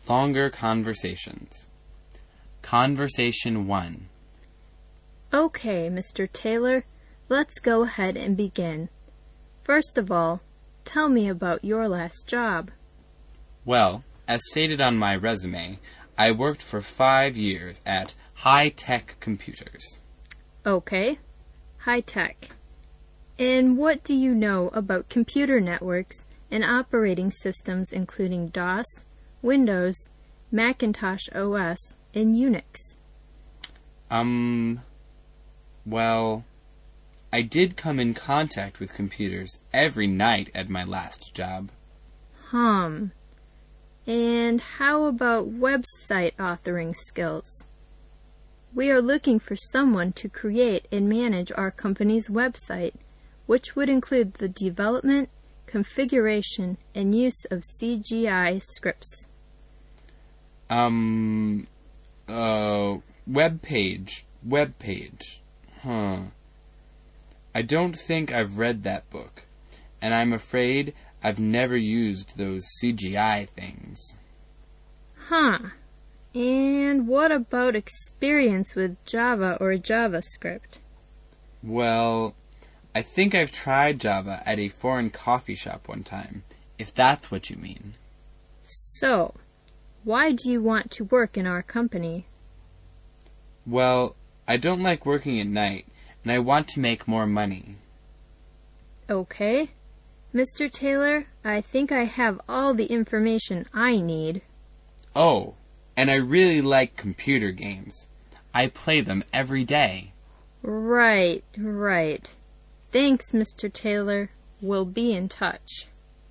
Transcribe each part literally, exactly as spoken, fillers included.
Longer conversations. Conversation one. Okay, Mister Taylor, let's go ahead and begin. First of all, tell me about your last job. Well, as stated on my resume, I worked for five years at High Tech Computers. Okay, high tech. And what do you know about computer networks and operating systems including DOS, Windows, Macintosh O S, and Unix? Um, well, I did come in contact with computers every night at my last job. Hum. And how about website authoring skills? We are looking for someone to create and manage our company's website, which would include the development, configuration, and use of C G I scripts. Um, uh, web page, web page. Huh. I don't think I've read that book, and I'm afraid I've never used those C G I things. Huh. And what about experience with Java or JavaScript? Well, I think I've tried Java at a foreign coffee shop one time, if that's what you mean. So, why do you want to work in our company? Well, I don't like working at night, and I want to make more money. Okay. Mister Taylor, I think I have all the information I need. Oh, and I really like computer games. I play them every day. Right, right. Thanks, Mister Taylor. We'll be in touch.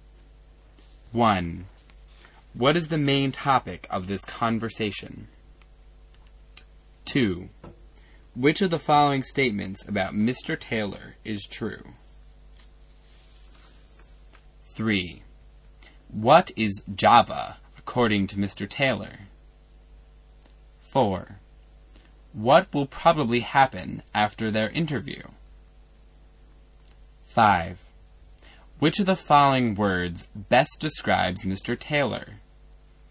one. What is the main topic of this conversation? two. Which of the following statements about Mister Taylor is true? three. What is Java, according to Mister Taylor? four. What will probably happen after their interview? five. Which of the following words best describes Mister Taylor?